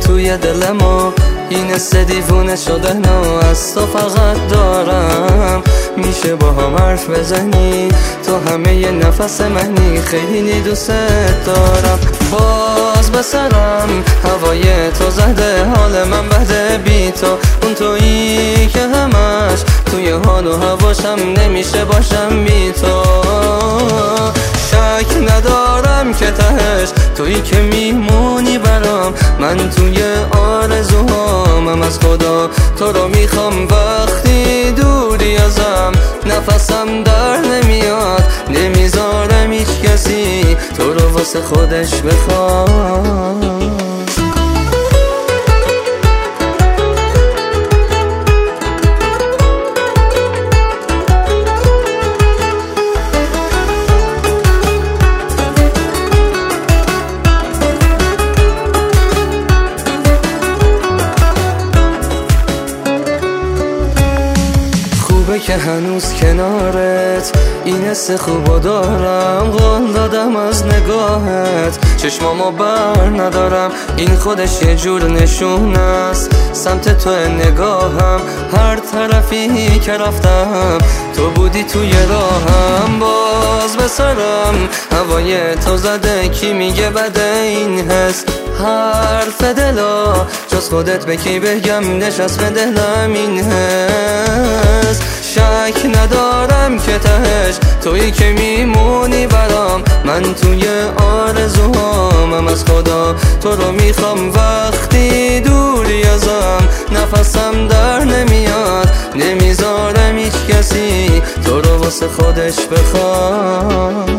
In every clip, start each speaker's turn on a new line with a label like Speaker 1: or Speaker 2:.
Speaker 1: توی دلم و این حس دیوونه شدن و از تو فقط دارم. میشه با هم حرف بزنی؟ تو همه ی نفس منی، خیلی دوست دارم. باز به سرم هوای تو زده، حال من بده بی تو. اون تویی که همش توی حال و هواشم، نمیشه باشم بی تو. شک ندارم که تهش تویی که میمونی برام. من توی آرزوهامم از خدا تو رو میخوام. وقتی دوری ازم نفسم در نمیاد، نمیذارم هیچ کسی تو رو واسه خودش بخواد. که هنوز کنارت این حس خوبو دارم. قول دادم از نگاهت چشمامو بر ندارم. این خودش یه جور نشون است سمت تو نگاهم. هر طرفی که رفتم تو بودی توی راهم. باز به سرم هوای تو زده، کی میگه بده این حس؟ حرف دلا جز خودت به کی بگم؟ نشست به دلم این حس. شک ندارم که تهش تویی که میمونی برام. من توی آرزوهامم از خدا تو رو میخوام. وقتی دوری ازم نفسم در نمیاد، نمیذارم هیچ کسی تو رو واسه خودش بخواد.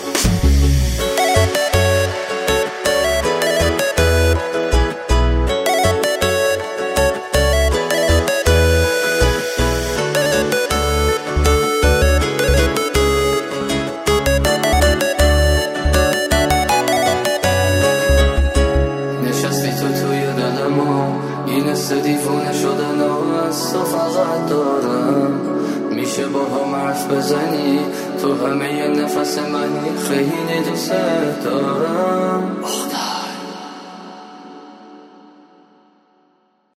Speaker 1: این حس دیوونه شدن و از تو فقط دارم. میشه با هم حرف بزنی؟ تو همه ی نفس منی، خیلی دوست دارم.